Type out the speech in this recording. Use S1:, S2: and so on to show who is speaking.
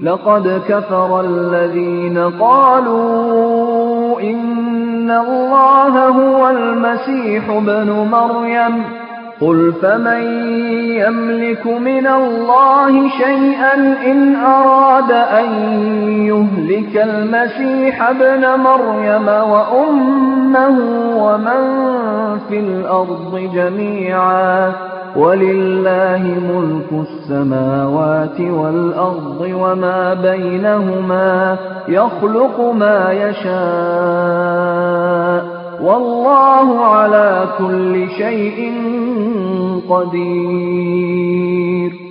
S1: لقد كفر الذين قالوا إن الله هو المسيح ابن مريم قل فمن يملك من الله شيئا إن أراد أن يهلك المسيح ابن مريم وأمه ومن في الأرض جميعا ولله ملك السماوات والأرض وما بينهما يخلق ما يشاء والله على كل شيء قدير